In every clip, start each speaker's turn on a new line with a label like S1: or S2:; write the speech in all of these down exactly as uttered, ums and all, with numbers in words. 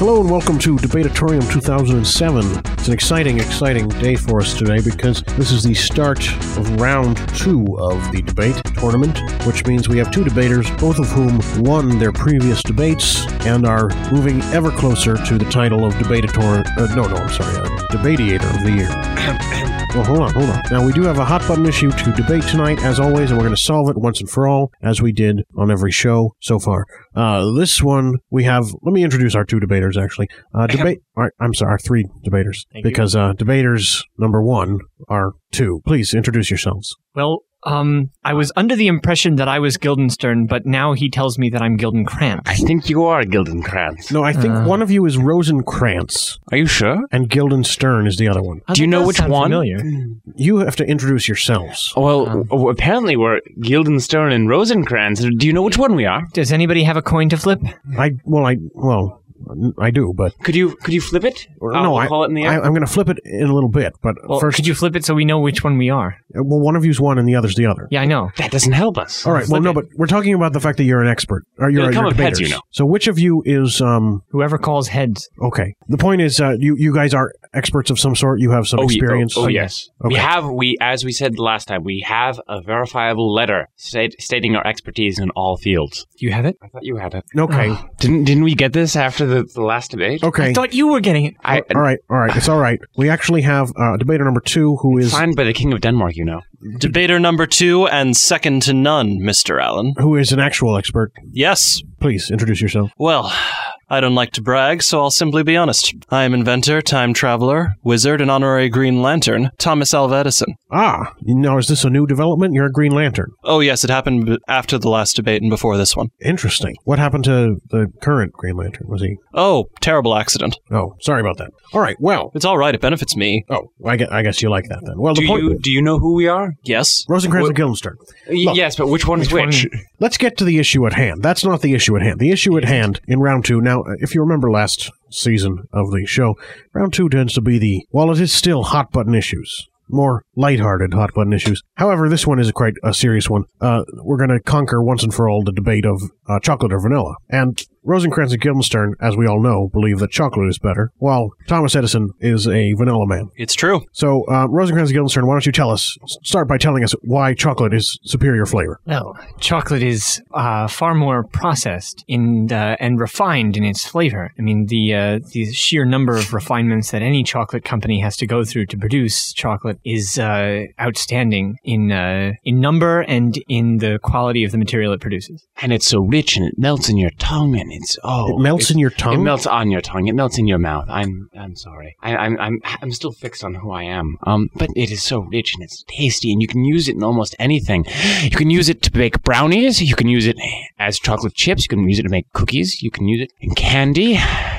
S1: Hello and welcome to Debatorium two thousand seven. It's an exciting, exciting day for us today because this is the start of round two of the debate tournament, which means we have two debaters, both of whom won their previous debates and are moving ever closer to the title of Debator. Uh, no, no, I'm sorry, uh, Debatiator of the Year. Well, hold on, hold on. Now, we do have a hot button issue to debate tonight, as always, and we're going to solve it once and for all, as we did on every show so far. Uh, this one, we have... Let me introduce our two debaters, actually. Uh, debate... All right, I'm sorry, our three debaters.
S2: Thank
S1: because uh, debaters number one are two. Please, introduce yourselves.
S2: Well, um, I was under the impression that I was Guildenstern, but now he tells me that I'm Gildenkrantz.
S3: I think you are Gildenkrantz.
S1: No, I think
S2: Uh.
S1: one of you is Rosencrantz,
S3: Are you sure?
S1: and Guildenstern is the other one.
S2: Oh,
S3: Do you
S2: that
S3: know
S2: does
S3: which
S2: sound
S3: one?
S2: Familiar.
S1: You have to introduce yourselves.
S3: Well,
S2: Um.
S3: w- apparently we're Guildenstern and Rosencrantz. Do you know which one we are?
S2: Does anybody have a coin to flip?
S1: I... Well, I... Well... I do, but...
S3: Could you could you flip it?
S1: Or,
S3: I'll
S1: no, I,
S3: call it in the
S1: I,
S3: air.
S1: I'm going to flip it in a little bit, but
S2: Well,
S1: first...
S2: could you flip it so we know which one we are?
S1: Well, one of you's one and the other's the other.
S2: Yeah, I know.
S3: That doesn't help us.
S1: All right. Well,
S3: Flip
S1: no,
S3: it.
S1: but we're talking about the fact that you're an expert. Or you're,
S3: It'll come
S1: you're
S3: with heads,
S1: debaters.
S3: you know.
S1: So which of you is... um?
S2: Whoever calls heads.
S1: Okay. The point is, uh, you you guys are experts of some sort. You have some
S3: Oh, ye-
S1: experience.
S3: Oh, oh, yes. We
S1: Okay.
S3: have we as we said last time. We have a verifiable letter state, stating our expertise in all fields.
S2: Do you have it?
S3: I thought you had it.
S1: Okay.
S2: Oh.
S3: Didn't didn't we get this after the, the last debate?
S1: Okay.
S2: I thought you were getting it.
S3: I,
S1: all right. All right. It's all right. We actually have uh, debater number two, who is
S3: signed by the King of Denmark. You know.
S4: Debater number two and second to none, Mister Allen.
S1: who is an actual expert.
S4: Yes.
S1: Please introduce yourself.
S4: Well, I don't like to brag, so I'll simply be honest. I am inventor, time traveler, wizard, and honorary Green Lantern, Thomas Alva Edison.
S1: Ah, now is this a new development? You're a Green Lantern.
S4: Oh yes, it happened b- after the last debate and before this one.
S1: Interesting. What happened to the current Green Lantern? Was he?
S4: Oh, terrible accident.
S1: Oh, sorry about that. All right. Well.
S4: It's all right, it benefits me.
S1: Oh, I guess, I guess you like that then. Well,
S3: Do
S1: the point.
S3: you do you know who we are?
S4: Yes?
S1: Rosencrantz
S3: What-
S1: and Guildenstern.
S3: Y-
S1: Look,
S3: yes, but which one is
S2: which
S3: which?
S2: one-
S1: Let's get to the issue at hand. That's not the issue at hand. The issue at hand in round two. Now, if you remember last season of the show, round two tends to be the, while it is still hot button issues, more lighthearted hot button issues. However, this one is a quite a serious one. Uh, we're going to conquer once and for all the debate of uh, chocolate or vanilla. And Rosencrantz and Guildenstern, as we all know, believe that chocolate is better, while Thomas Edison is a vanilla man.
S4: It's true.
S1: So, uh, Rosencrantz and Guildenstern, why don't you tell us, start by telling us why chocolate is superior flavor.
S2: Well, chocolate is uh, far more processed in uh, and refined in its flavor. I mean, the uh, the sheer number of refinements that any chocolate company has to go through to produce chocolate is uh, outstanding in uh, in number and in the quality of the material it produces.
S3: And it's so rich, and it melts in your tongue, and it's oh,
S1: It melts in your
S3: It
S1: tongue?
S3: melts on your tongue. It melts in your mouth. I'm I'm sorry. I, I'm I'm I'm still fixed on who I am. Um, but it is so rich and it's tasty, and you can use it in almost anything. You can use it to bake brownies. You can use it as chocolate chips. You can use it to make cookies. You can use it in candy,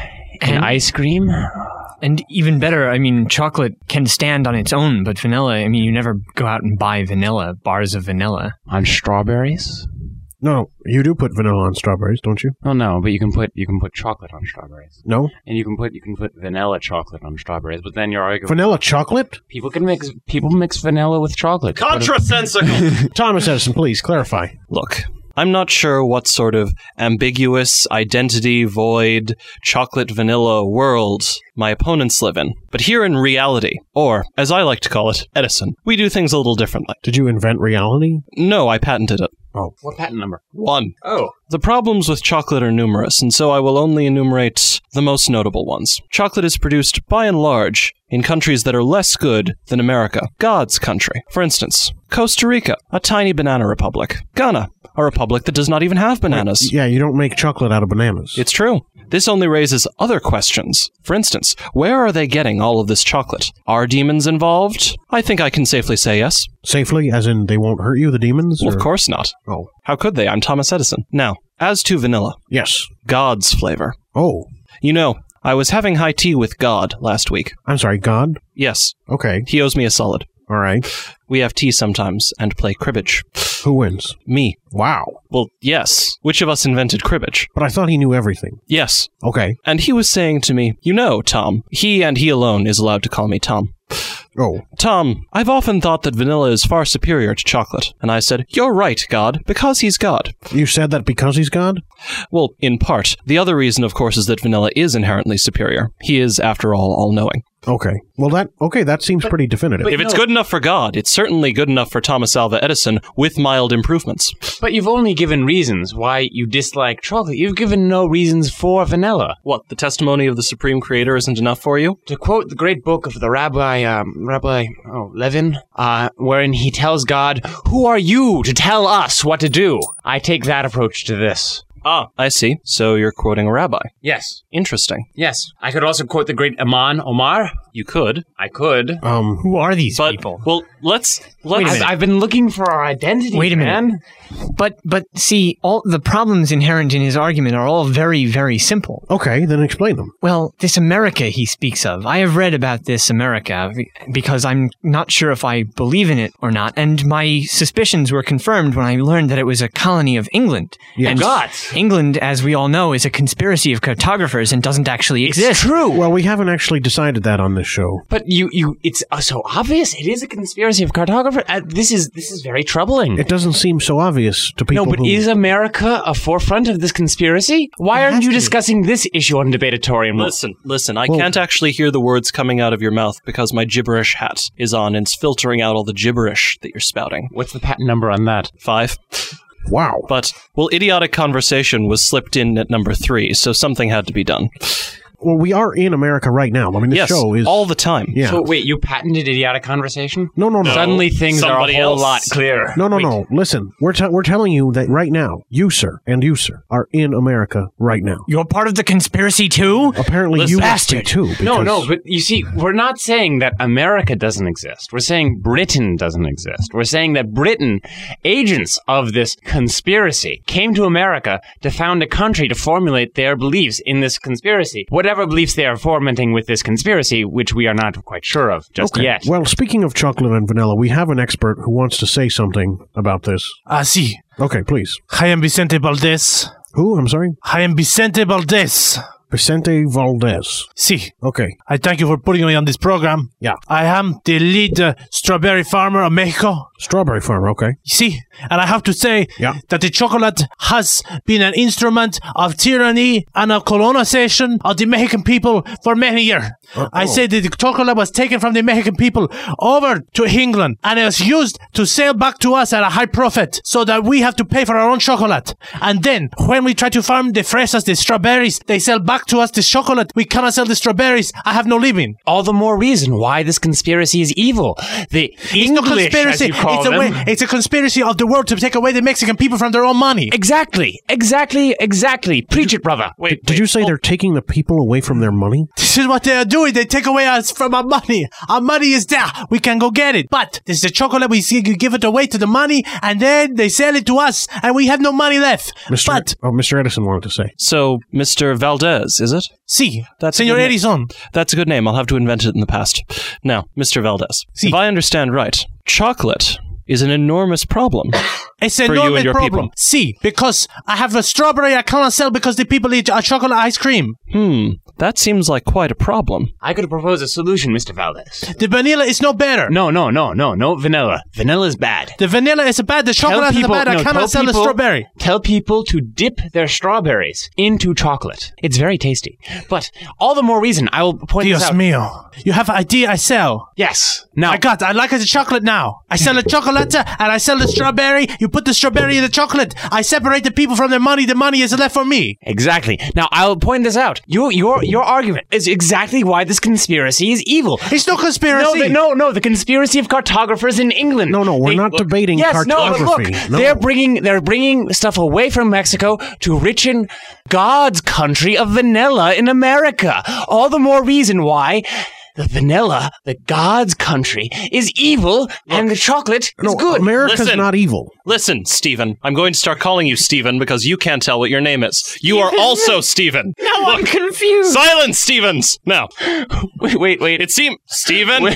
S3: in
S2: And-
S3: ice cream.
S2: And even better, I mean, chocolate can stand on its own, but vanilla, I mean, you never go out and buy vanilla, bars of vanilla.
S3: On strawberries?
S1: No, you do put vanilla on strawberries, don't you?
S3: Oh no, but you can put you can put chocolate on strawberries,
S1: No?
S3: and you can put you can put vanilla chocolate on strawberries. But then you're arguing
S1: Vanilla chocolate?
S3: people can mix people mix vanilla with chocolate.
S4: Contrasensical!
S1: Thomas Edison, please clarify.
S4: Look, I'm not sure what sort of ambiguous, identity void, chocolate vanilla world my opponents live in. But here in reality, or as I like to call it, Edison, we do things a little differently.
S1: Did you invent reality?
S4: No, I patented it.
S1: Oh.
S3: What patent number?
S4: One.
S3: Oh.
S4: The problems with chocolate are numerous, and so I will only enumerate the most notable ones. Chocolate is produced, by and large, in countries that are less good than America, God's country. For instance, Costa Rica, a tiny banana republic. Ghana, a republic that does not even have bananas.
S1: Yeah, you don't make chocolate out of bananas.
S4: It's true. This only raises other questions. For instance, where are they getting all of this chocolate? Are demons involved? I think I can safely say yes.
S1: Safely, as in they won't hurt you, the demons?
S4: Well,
S1: or-
S4: of course not.
S1: Oh.
S4: How could they? I'm Thomas Edison. Now, as to vanilla,
S1: Yes.
S4: God's flavor.
S1: Oh.
S4: You know, I was having high tea with God last week.
S1: I'm sorry, God?
S4: Yes,
S1: Okay.
S4: he owes me a solid.
S1: All right.
S4: We have tea sometimes and play cribbage.
S1: Who wins?
S4: Me.
S1: Wow.
S4: Well, yes. Which of us invented cribbage?
S1: But I thought he knew everything.
S4: Yes.
S1: Okay.
S4: And he was saying to me, you know, Tom, he and he alone is allowed to call me Tom.
S1: Oh.
S4: Tom, I've often thought that vanilla is far superior to chocolate. And I said, you're right, God, because he's God.
S1: You said that because he's God?
S4: Well, in part. The other reason, of course, is that vanilla is inherently superior. He is, after all, all-knowing.
S1: Okay. Well, that okay. That seems but, pretty definitive.
S4: If it's no. good enough for God, it's certainly good enough for Thomas Alva Edison with mild improvements.
S3: But you've only given reasons why you dislike chocolate. You've given no reasons for vanilla.
S4: What, the testimony of the Supreme Creator isn't enough for you?
S3: To quote the great book of the Rabbi, um, Rabbi oh, Levin, uh, wherein he tells God, "Who are you to tell us what to do?" I take that approach to this.
S4: Ah, I see. So you're quoting a rabbi.
S3: Yes.
S4: Interesting.
S3: Yes. I could also quote the great Aman Omar.
S4: You could.
S3: I could.
S1: Um,
S2: Who are these
S4: but,
S2: people?
S4: Well, let's... let's
S3: I've, I've been looking for our identity,
S2: Wait a
S3: man.
S2: minute. But, but see, all the problems inherent in his argument are all very, very simple.
S1: Okay, then explain them.
S2: Well, this America he speaks of, I have read about this America because I'm not sure if I believe in it or not, and my suspicions were confirmed when I learned that it was a colony of England.
S1: Yes.
S2: And
S3: God.
S2: England, as we all know, is a conspiracy of cartographers and doesn't actually exist.
S3: It's true.
S1: Well, we haven't actually decided that on this show.
S3: But you, you, it's uh, so obvious. It is a conspiracy of cartographers. Uh, this is, this is very troubling.
S1: It doesn't seem so obvious to people.
S3: No, but
S1: who...
S3: is America a forefront of this conspiracy? Why
S2: It
S3: aren't
S2: has
S3: you
S2: to be.
S3: discussing this issue on Debatorium?
S4: Listen, listen, I
S1: Well-
S4: can't actually hear the words coming out of your mouth because my gibberish hat is on and it's filtering out all the gibberish that you're spouting.
S3: What's the patent number on that?
S4: Five.
S1: Wow.
S4: But, well, idiotic conversation was slipped in at number three, so something had to be done.
S1: Well, we are in America right now. I mean, this
S4: yes,
S1: show is...
S4: all the time.
S1: Yeah.
S3: So wait, you patented idiotic conversation?
S1: No, no, no.
S3: Suddenly things
S4: somebody
S3: are a whole
S4: else.
S3: lot clearer.
S1: No, no,
S3: Wait.
S1: no. Listen, we're te- we're telling you that right now, you, sir, and you, sir, are in America right now.
S2: You're part of the conspiracy too?
S1: Apparently,
S4: Listen,
S1: you must be
S2: bastard.
S1: too. Because...
S3: No, no, but you see, we're not saying that America doesn't exist. We're saying Britain doesn't exist. We're saying that Britain, agents of this conspiracy, came to America to found a country to formulate their beliefs in this conspiracy. Whatever beliefs they are fomenting with this conspiracy, which we are not quite sure of just
S1: Okay.
S3: yet.
S1: Well, speaking of chocolate and vanilla, we have an expert who wants to say something about this.
S5: Ah, sí.
S1: Okay, please.
S5: I am Vicente Valdez.
S1: Who? I'm sorry?
S5: I am Vicente Valdez.
S1: Vicente Valdez.
S5: Sí.
S1: Okay.
S5: I thank you for putting me on this program.
S1: Yeah.
S5: I am the lead uh, strawberry farmer of Mexico.
S1: Strawberry farmer, okay.
S5: You see, and I have to say
S1: Yeah.
S5: that the chocolate has been an instrument of tyranny and of colonization of the Mexican people for many years.
S1: Uh,
S5: I
S1: oh.
S5: say that the chocolate was taken from the Mexican people over to England and it was used to sell back to us at a high profit so that we have to pay for our own chocolate. And then when we try to farm the fresas, the strawberries, they sell back to us the chocolate. We cannot sell the strawberries. I have no living.
S3: All the more reason why this conspiracy is evil. The
S5: It's no
S3: English,
S5: conspiracy.
S3: as you call
S5: It's a
S3: them.
S5: way, it's a conspiracy of the world to take away the Mexican people from their own money.
S3: Exactly, exactly, exactly. Preach it, brother.
S4: Wait,
S1: Did you say they're taking the people away from their money?
S5: This is what they are doing. They take away us from our money. Our money is there. We can go get it. But this is the chocolate. We see, you give it away to the money, and then they sell it to us, and we have no money left.
S1: Mister
S5: But,
S1: Oh, Mister Edison wanted to say.
S4: So, Mister Valdez, is it?
S5: see,
S4: That's a
S5: Senor
S4: good na-
S5: Edison.
S4: That's a good name. I'll have to invent it in the past. Now, Mister Valdez,
S5: Si.
S4: if I understand right, chocolate is an enormous problem.
S5: It's an
S4: For you and
S5: enormous
S4: your
S5: problem.
S4: people.
S5: See, because I have a strawberry I cannot sell because the people eat a chocolate ice cream.
S4: Hmm, that seems like quite a problem.
S3: I could propose a solution, Mister Valdez.
S5: The vanilla is no better.
S3: No, no, no, no, no vanilla. Vanilla is bad.
S5: The vanilla is bad. The chocolate is bad. I
S3: no,
S5: cannot
S3: tell
S5: sell the
S3: people-
S5: strawberry.
S3: Tell people to dip their strawberries into chocolate. It's very tasty. But all the more reason I will point this
S5: Dios
S3: out.
S5: mío. You have an idea I sell.
S3: Yes. Now,
S5: I got. I like the chocolate now. I sell the chocolate and I sell the strawberry. You put the strawberry in the chocolate. I separate the people from their money. The money is left for me.
S3: exactly. Now I'll point this out. Your your your argument is exactly why this conspiracy is evil.
S5: It's no conspiracy.
S3: No, the, no, no. The conspiracy of cartographers in England.
S1: No, no, we're
S3: They-
S1: not
S3: look,
S1: debating
S3: yes, no, but
S1: cartography.
S3: look,
S1: No.
S3: they're bringing they're bringing stuff away from Mexico to richen God's country of vanilla in America. All the more reason why the vanilla, the God's country, is evil and the chocolate is
S1: No,
S3: good.
S1: America's
S4: Listen.
S1: not evil.
S4: Listen, Stephen, I'm going to start calling you Stephen because you can't tell what your name is. You are also Stephen.
S3: Now I'm confused.
S4: Silence, Stevens! Now,
S3: Wait, wait, wait.
S4: it seems... Stephen?
S3: Wait.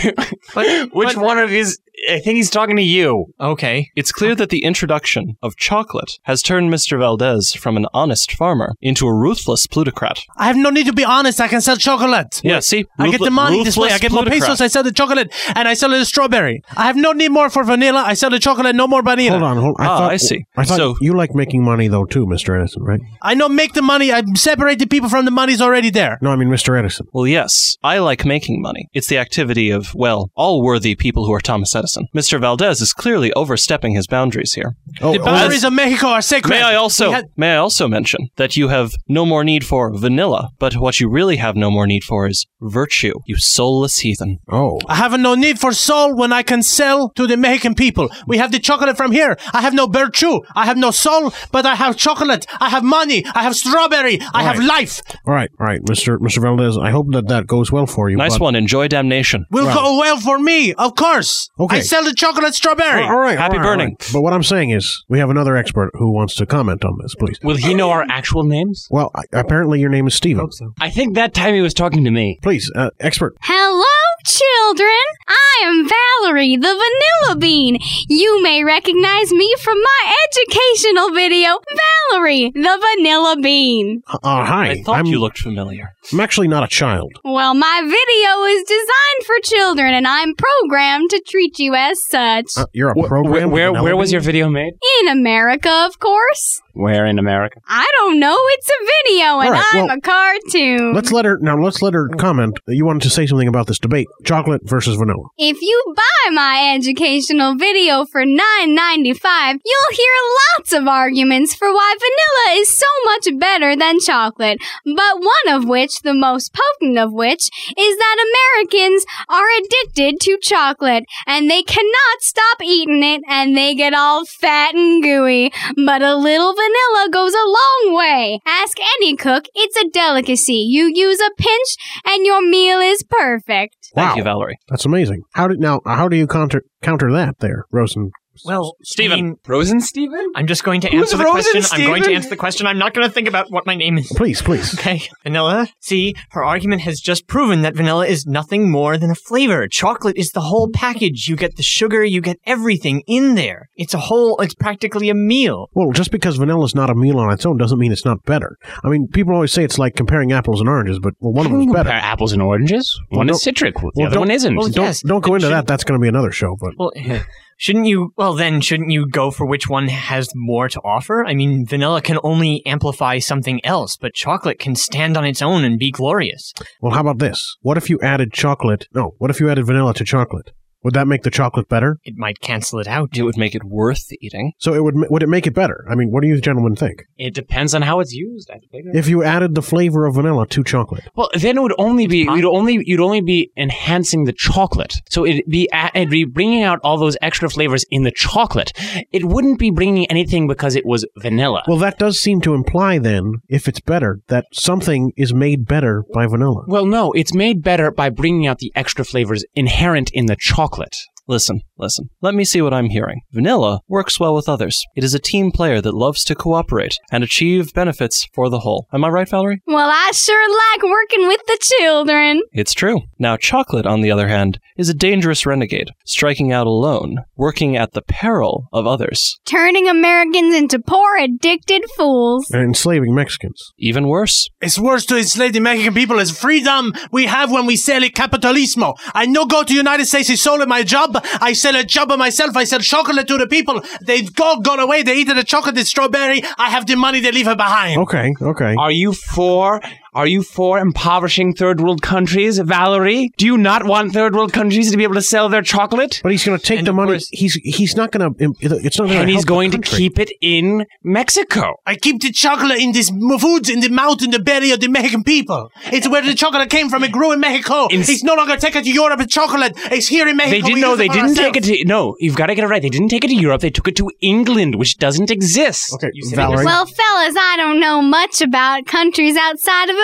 S2: But,
S3: Which
S2: but-
S3: one of his... I think he's talking to you.
S2: Okay.
S4: It's clear that the introduction of chocolate has turned Mister Valdez from an honest farmer into a ruthless plutocrat.
S5: I have no need to be honest. I can sell chocolate.
S4: Yeah, see?
S5: I get the
S4: Ruthle-
S5: money this way.
S4: ruthless
S5: I get more
S4: plutocrat.
S5: pesos. I sell the chocolate, and I sell the strawberry. I have no need more for vanilla. I sell the chocolate, no more vanilla.
S1: Hold on, hold on. I
S4: Ah,
S1: thought,
S4: I see.
S1: I thought
S4: So-
S1: you like making money, though, too, Mister Edison, right?
S5: I know make the money. I separate the people from the money's already there.
S1: No, I mean Mister Edison.
S4: Well, yes, I like making money. It's the activity of, well, all worthy people who are Thomas Edison. Mister Valdez is clearly overstepping his boundaries here.
S1: Oh,
S5: The boundaries of Mexico are sacred.
S4: May I also
S5: We had-
S4: may I also mention that you have no more need for vanilla, but what you really have no more need for is virtue, you soulless heathen.
S1: oh.
S5: I have no need for soul when I can sell to the Mexican people. We have the chocolate from here. I have no virtue. I have no soul, but I have chocolate. I have money. I have strawberry. I have
S1: right.
S5: life.
S1: All right, all right, Mister Mister Valdez. I hope that that goes well for you.
S4: Nice
S1: but-
S4: one. Enjoy damnation.
S5: Will
S1: Well-
S5: go well for me, of course.
S1: Okay.
S5: I sell the chocolate strawberry.
S1: All right,
S4: Happy
S1: all right, all
S4: burning.
S1: right. But what I'm saying is, we have another expert who wants to comment on this, please.
S3: Will he know our actual names?
S1: Well, I, apparently your name is Steven.
S3: I think that time he was talking to me.
S1: Please, uh, expert.
S6: Hello, children. I am Valerie, the Vanilla Bean. You may recognize me from my educational video, Valerie, the Vanilla Bean.
S1: Uh, uh, hi.
S4: I thought
S1: I'm,
S4: you looked familiar.
S1: I'm actually not a child.
S6: Well, my video is designed for children, and I'm programmed to treat you as such.
S1: Uh, you're a
S3: Wh-
S1: program.
S3: wh- where
S1: with
S3: where was
S1: Vanellope?
S3: your video made?
S6: In America, of course.
S3: Where in America?
S6: I don't know. It's a video, and
S1: All right,
S6: I'm
S1: well,
S6: a cartoon.
S1: Let's let her now. Let's let her comment. You wanted to say something about this debate: chocolate versus vanilla.
S6: If you buy my educational video for nine ninety-five, you'll hear lots of arguments for why vanilla is so much better than chocolate. But one of which, the most potent of which, is that Americans are addicted to chocolate, and they cannot stop eating it, and they get all fat and gooey. But a little vanilla goes a long way. Ask any cook, it's a delicacy. You use a pinch, and your meal is perfect.
S4: Thank
S1: Wow.
S4: you, Valerie.
S1: That's amazing. How did now? How do you counter counter that there, Rosen?
S2: Well,
S4: Steven.
S2: I mean,
S3: Rosen Steven?
S2: I'm just going to
S3: Who's
S2: answer the
S3: Rosen,
S2: question. I'm going to
S3: Steven?
S2: answer the question. I'm not going to think about what my name is.
S1: Please, please.
S2: Okay, vanilla. See, her argument has just proven that vanilla is nothing more than a flavor. Chocolate is the whole package. You get the sugar, you get everything in there. It's a whole, it's practically a meal.
S1: Well, just because vanilla is not a meal on its own doesn't mean it's not better. I mean, people always say it's like comparing apples and oranges, but well, one of them's
S3: Compare
S1: better.
S3: apples and oranges.
S1: Well,
S3: One
S1: don't-
S3: is citric, the
S1: well,
S3: other
S1: don't-
S3: one isn't.
S2: well,
S1: Don't
S2: Yes,
S1: don't go
S2: but
S1: into
S2: should-
S1: that. That's going to be another show. But
S2: Well, shouldn't you, well then, shouldn't you go for which one has more to offer? I mean, vanilla can only amplify something else, but chocolate can stand on its own and be glorious.
S1: well, how about this? What if you added chocolate? No, what if you added vanilla to chocolate? Would that make the chocolate better?
S2: It might cancel it out.
S4: It would make it worth eating.
S1: So it would ma- would it make it better? I mean, what do you gentlemen think?
S3: It depends on how it's used. I think.
S1: If you added the flavor of vanilla to chocolate,
S3: Well, then it would only be you'd only you'd only be enhancing the chocolate. So it'd be a- it'd be bringing out all those extra flavors in the chocolate. It wouldn't be bringing anything because it was vanilla.
S1: well, that does seem to imply then, if it's better, that something is made better by vanilla.
S3: Well, no, it's made better by bringing out the extra flavors inherent in the chocolate.
S4: Listen, listen. Let me see what I'm hearing. Vanilla works well with others. It is a team player that loves to cooperate and achieve benefits for the whole. Am I right, Valerie?
S6: Well, I sure like working with the children.
S4: It's true. Now, chocolate, on the other hand, is a dangerous renegade, striking out alone, working at the peril of others.
S6: Turning Americans into poor, addicted fools.
S1: And enslaving Mexicans.
S4: Even worse.
S5: It's worse to enslave the Mexican people as freedom we have when we sell it capitalismo. I no go to United States, it's solely my job. I sell a job of myself. I sell chocolate to the people. They go, gone away. They eat the chocolate, the strawberry. I have the money. They leave it behind.
S1: Okay, okay.
S3: Are you for are you for impoverishing third world countries, Valerie? Do you not want third world countries to be able to sell their chocolate?
S1: But he's going to take
S2: And
S1: the
S2: of
S1: money.
S2: course-
S1: He's he's not going to. It's not going to.
S3: And he's going to keep it in Mexico.
S5: I keep the chocolate in this m- foods in the mouth in the belly of the Mexican people. It's where the chocolate came from. It grew in Mexico.
S3: In-
S5: it's no longer taken to Europe. It's chocolate. It's here in Mexico.
S3: They didn't
S5: We
S3: know.
S5: use
S3: They
S5: for
S3: didn't take it
S5: ourselves.
S3: to. No, you've got to get it right. They didn't take it to Europe. They took it to England, which doesn't exist.
S1: Okay,
S2: You said it
S1: Valerie.
S6: Well, fellas, I don't know much about countries outside of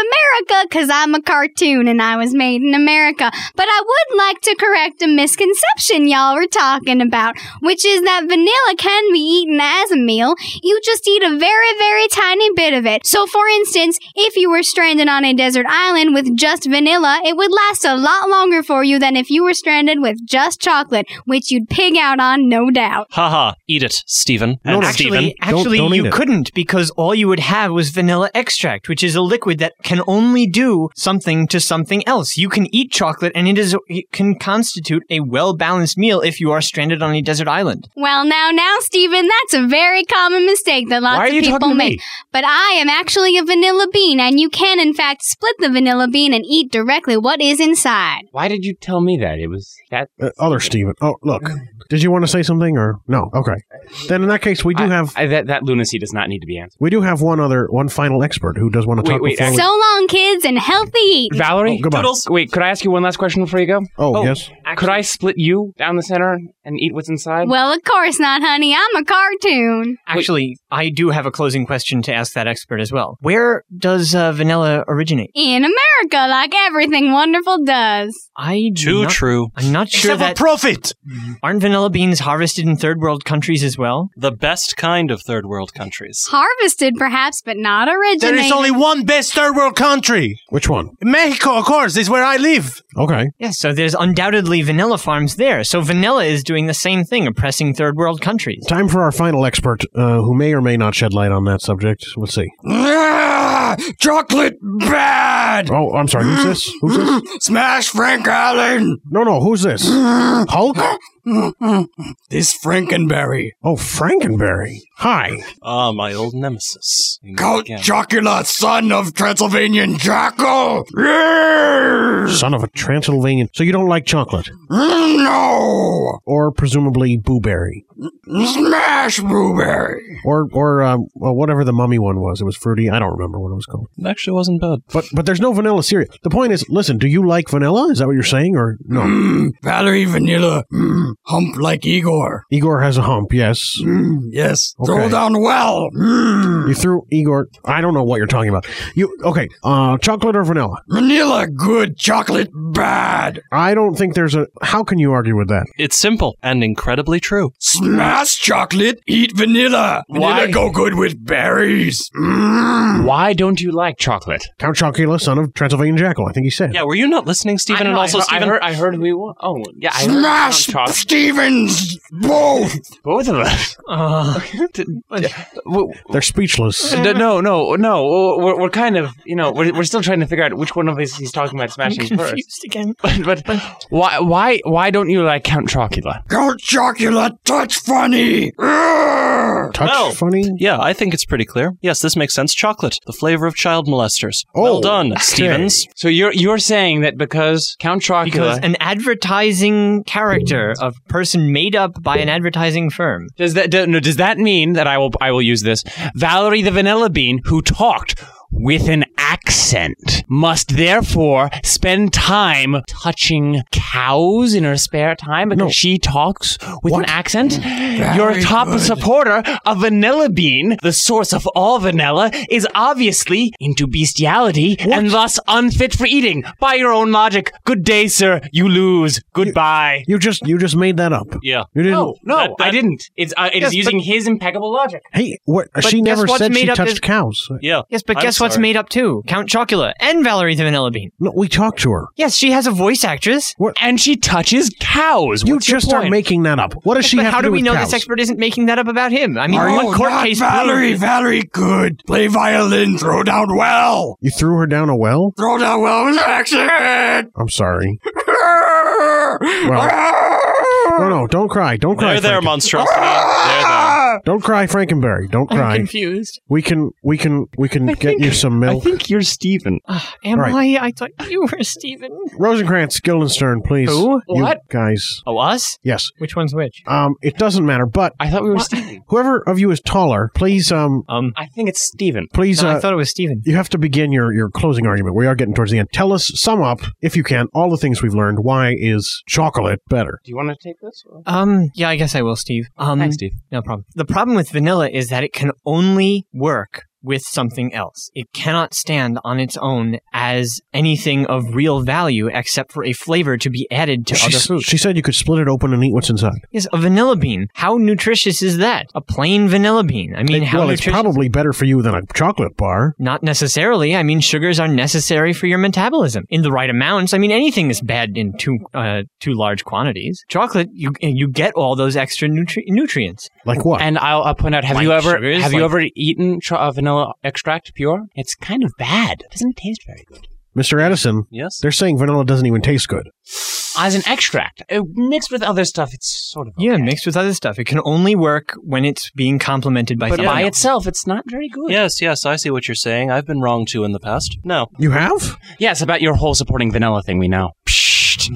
S6: America because I'm a cartoon and I was made in America. But I would like to correct a misconception y'all were talking about, which is that vanilla can be eaten as a meal. You just eat a very, very tiny bit of it. So, for instance, if you were stranded on a desert island with just vanilla, it would last a lot longer for you than if you were stranded with just chocolate, which you'd pig out on, no doubt.
S4: Haha, eat it, Stephen.
S1: No,
S4: And
S1: no,
S4: Stephen.
S2: Actually, actually
S1: don't eat
S2: you
S1: it.
S2: couldn't, because all you would have was vanilla extract, which is a liquid that can only do something to something else. You can eat chocolate, and it is it can constitute a well-balanced meal if you are stranded on a desert island.
S6: Well, now, now, Stephen, that's a very common mistake that lots
S3: Why are
S6: of
S3: you
S6: people
S3: talking to me?
S6: make. But I am actually a vanilla bean, and you can, in fact, split the vanilla bean and eat directly what is inside.
S3: Why did you tell me that? It was that.
S1: Uh, other Stephen. Oh, look. Did you want to say something or no? Okay. Then in that case, we do
S3: I-
S1: have
S3: I, that that lunacy does not need to be answered.
S1: we do have one other one final expert who does want to
S3: Wait,
S1: talk
S3: wait,
S1: before we-
S6: So long, kids, and healthy eating.
S3: Valerie,
S1: Oh, goodbye.
S4: Toodles.
S3: wait. Could I ask you one last question before you go?
S1: Oh,
S3: Oh.
S1: yes.
S3: Could I split you down the center and eat what's inside?
S6: Well, of course not, honey. I'm a cartoon.
S2: Actually, I do have a closing question to ask that expert as well. Where does uh, vanilla originate?
S6: In America, like everything wonderful does.
S2: I do
S4: Too
S2: not,
S4: true.
S2: I'm not sure
S5: Except
S2: that
S5: for profit.
S2: aren't vanilla beans harvested in third world countries as well?
S4: The best kind of third world countries.
S6: Harvested, perhaps, but not originated.
S5: There is only one best third world country.
S1: Which one?
S5: Mexico, of course, is where I live.
S1: Okay.
S2: Yes, so there's undoubtedly vanilla farms there. So vanilla is doing the same thing, oppressing third world countries.
S1: Time for our final expert, uh, who may or may not shed light on that subject. Let's see.
S7: Ah, chocolate bad!
S1: Oh, I'm sorry. Who's this? Who's this?
S7: Smash Frank Allen!
S1: No, no. Who's this? Hulk?
S7: This Frankenberry.
S1: Oh, Frankenberry. Hi.
S4: Ah, my old nemesis.
S7: Count
S4: Again.
S7: Chocula, son of Transylvanian Jackal! Yes!
S1: Son of a Transylvanian. So you don't like chocolate?
S7: No!
S1: Or presumably Booberry?
S7: Smash Blueberry!
S1: Or, or um, well, whatever the mummy one was. It was fruity. I don't remember what it was called.
S4: It actually wasn't bad.
S1: But but there's no vanilla cereal. The point is, listen, do you like vanilla? Is that what you're saying? Or no?
S7: Mm, Valerie Vanilla. Mm, hump like Igor.
S1: Igor has a hump, yes.
S7: Mm, yes. Throw
S1: Okay.
S7: down well. Mm.
S1: You threw Igor. I don't know what you're talking about. You okay? Uh, chocolate or vanilla?
S7: Vanilla good, chocolate bad.
S1: I don't think there's a. How can you argue with that?
S4: It's simple and incredibly true.
S7: Smash chocolate, eat vanilla. Vanilla
S3: Why?
S7: go good with berries. Mm.
S3: Why don't you like chocolate?
S1: Count Chocula, son of Transylvanian Jackal. I think he said.
S4: Yeah, were you not listening, Stephen?
S3: I
S4: And
S3: know,
S4: also,
S3: I heard,
S4: Stephen?
S3: I heard, I heard we won. Oh, yeah, I heard
S7: Smash
S3: chocolate.
S7: Stevens both.
S3: Both of us.
S2: Uh,
S3: W-
S1: They're speechless.
S3: no, no, no, no. We're, we're kind of, you know, we're, we're still trying to figure out which one of us he's talking about
S2: I'm
S3: smashing first.
S2: confused again.
S3: But, but why, why, why don't you like Count Chocula?
S7: Count Chocula, touch funny. Urgh.
S1: Touch
S4: Well,
S1: funny.
S4: Yeah, I think it's pretty clear. Yes, this makes sense. Chocolate, the flavor of child molesters.
S1: Oh,
S4: well done,
S1: okay.
S4: Stevens.
S3: So you're you're saying that because Count Chocula,
S2: Because an advertising character, a person made up by an advertising firm.
S3: does that do, no, does that mean that I will I will use this Valerie the Vanilla Bean, who talked with an accent, must therefore spend time touching cows in her spare time because
S1: No.
S3: she talks with
S1: What?
S3: an accent? You're a top
S7: good.
S3: supporter of Vanilla Bean, the source of all vanilla, is obviously into bestiality and thus unfit for eating. By your own logic, good day, sir. You lose. Goodbye.
S1: You just you just made that up.
S4: Yeah.
S1: You didn't.
S3: No, no,
S4: That- that-
S3: I didn't. It's uh, it
S2: Yes,
S3: is using his impeccable logic.
S1: Hey, what?
S2: But
S1: She
S2: guess
S1: never
S2: what's
S1: said she
S2: made up
S1: touched
S2: is-
S1: cows.
S4: Yeah.
S2: Yes, but
S4: I'm
S2: guess what's
S4: sorry.
S2: made up too? Count Chocula and Valerie the Vanilla Bean.
S1: No, we talked to her.
S2: Yes, she has a voice actress.
S3: And she touches cows.
S1: You
S3: What's your
S1: just are
S3: point?
S1: making that up. What does she
S2: but
S1: have
S2: how
S1: to
S2: do
S1: do
S2: we
S1: with
S2: know
S1: cows?
S2: this expert isn't making that up about him? I mean,
S7: Oh,
S2: what court
S7: not
S2: case
S7: Valerie,
S2: proved-
S7: Valerie good. Play violin, throw down well.
S1: You threw her down a well?
S7: Throw down well with accent.
S1: I'm sorry. No, no, don't cry. Don't cry.
S4: There, there,
S1: Franken-
S4: monstrosity. There, there.
S1: Don't cry, Frankenberry. Don't
S2: I'm
S1: cry.
S2: confused.
S1: We can, we can, we can get you some
S3: I
S1: milk.
S3: think you're Steven.
S2: Ah, am
S1: Right.
S2: I? I thought you were Stephen.
S1: Rosencrantz, Guildenstern, please.
S2: Who?
S1: You
S3: What?
S1: guys?
S2: Oh, us?
S1: Yes.
S2: Which one's which?
S1: Um, it doesn't matter. But
S3: I thought we were Steven.
S1: whoever of you is taller, please, um,
S2: Um,
S3: I think it's Steven.
S1: please,
S2: no,
S1: uh,
S2: I thought it was Stephen.
S1: you have to begin your, your closing argument. We are getting towards the end. Tell us, sum up, if you can, all the things we've learned. Why is chocolate better?
S3: Do you want to take this? Or?
S2: Um, yeah, I guess I will, Steve. Um,
S3: Thanks, Steve.
S2: No problem. The problem with vanilla is that it can only work with something else. It cannot stand on its own as anything of real value except for a flavor to be added to
S1: She,
S2: other
S1: s-
S2: foods.
S1: she said you could split it open and eat what's inside.
S2: Yes, a vanilla bean. How nutritious is that? A plain vanilla bean. I mean, how
S1: well, it's
S2: nutritious?
S1: probably better for you than a chocolate bar.
S2: Not necessarily. I mean, sugars are necessary for your metabolism in the right amounts. I mean, anything is bad in too uh, too large quantities. Chocolate, you you get all those extra nutri- nutrients.
S1: Like what?
S3: And I'll, I'll point out: Have
S2: Like
S3: you ever
S2: sugars,
S3: have you
S2: like-
S3: ever eaten tr- uh, vanilla extract pure? It's kind of bad. It doesn't taste very good.
S1: Mister Edison,
S4: Yes?
S1: they're saying vanilla doesn't even taste good.
S3: As an extract, uh, mixed with other stuff, it's sort of
S2: Yeah,
S3: okay.
S2: mixed with other stuff. It can only work when it's being complemented by
S3: But
S2: something
S3: by
S2: else.
S3: itself, it's not very good.
S4: Yes, yes, I see what you're saying. I've been wrong too in the past. No.
S1: You have?
S3: Yes, about your whole supporting vanilla thing. We know.
S4: Psst.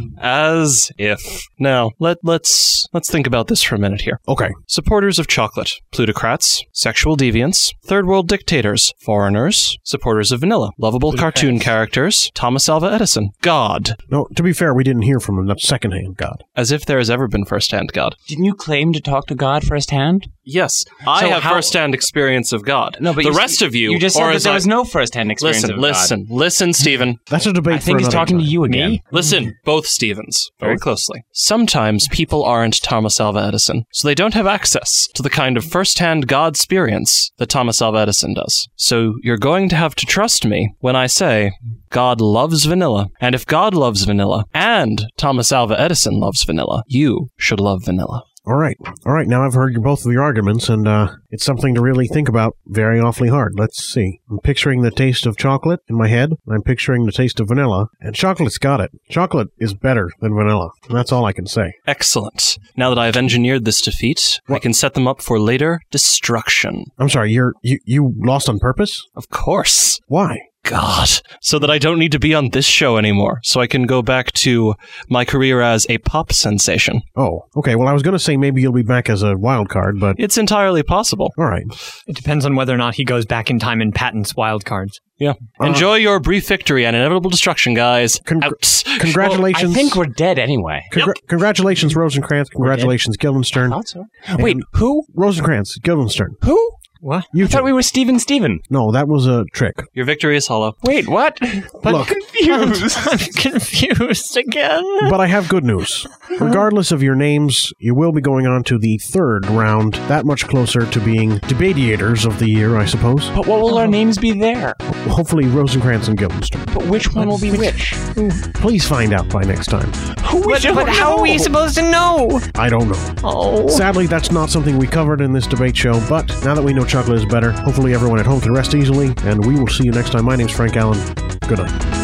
S4: As if. Now, let, let's let's think about this for a minute here.
S1: Okay.
S4: Supporters of chocolate, plutocrats, sexual deviants, third world dictators, foreigners, supporters of vanilla, lovable cartoon characters, Thomas Alva Edison, God.
S1: No, to be fair, we didn't hear from him. That's secondhand, God.
S4: As if there has ever been first-hand God.
S3: Didn't you claim to talk to God firsthand?
S4: Yes, I
S3: So
S4: have
S3: how-
S4: first-hand experience of God.
S3: No, but
S4: the
S3: you,
S4: rest of you,
S3: you just
S4: or
S3: said that
S4: as
S3: there
S4: I-
S3: was no firsthand experience
S4: listen,
S3: of
S4: listen, listen, Stephen.
S1: That's a debate
S3: God. I
S1: for
S3: think he's
S1: another
S3: talking
S1: time.
S3: to you again.
S2: Me?
S4: Listen, both Stevens, very closely. Sometimes people aren't Thomas Alva Edison, so they don't have access to the kind of first-hand God experience that Thomas Alva Edison does. So you're going to have to trust me when I say God loves vanilla, and if God loves vanilla, and Thomas Alva Edison loves vanilla, you should love vanilla.
S1: All right. All right. Now I've heard your, both of your arguments, and uh, it's something to really think about very awfully hard. Let's see. I'm picturing the taste of chocolate in my head. I'm picturing the taste of vanilla, and chocolate's got it. Chocolate is better than vanilla, and that's all I can say.
S4: Excellent. Now that I've engineered this defeat, I can set them up for later destruction.
S1: I'm sorry. You're you you lost on purpose?
S4: Of course.
S1: Why?
S4: God. So that I don't need to be on this show anymore, so I can go back to my career as a pop sensation.
S1: Oh, okay. Well, I was going to say maybe you'll be back as a wild card, but
S4: It's entirely possible.
S1: all right.
S2: It depends on whether or not he goes back in time and patents wildcards.
S4: Yeah. Enjoy your brief victory and inevitable destruction, guys.
S1: Con-
S4: Out.
S1: Congratulations.
S3: I think we're dead anyway.
S1: Congra- Congratulations, Rosencrantz. Congratulations, Guildenstern.
S3: Thought so. Wait, who?
S1: Rosencrantz, Guildenstern.
S3: Who?
S2: What?
S1: You
S3: I
S1: two.
S3: thought we were Steven Steven.
S1: No, that was a trick.
S4: Your victory is hollow.
S3: Wait, what?
S1: Look,
S2: Confused. I'm confused again.
S1: but I have good news. Regardless of your names, you will be going on to the third round, that much closer to being debaters of the year, I suppose.
S3: But what will our names be there?
S1: Hopefully, Rosencrantz and Guildenstern.
S3: But which one will be which?
S1: Please find out by next time.
S2: But, but how are we supposed to know?
S1: I don't know.
S2: Oh.
S1: Sadly, that's not something we covered in this debate show, but now that we know chocolate is better, hopefully everyone at home can rest easily, and we will see you next time. My name's Frank Allen. Good night.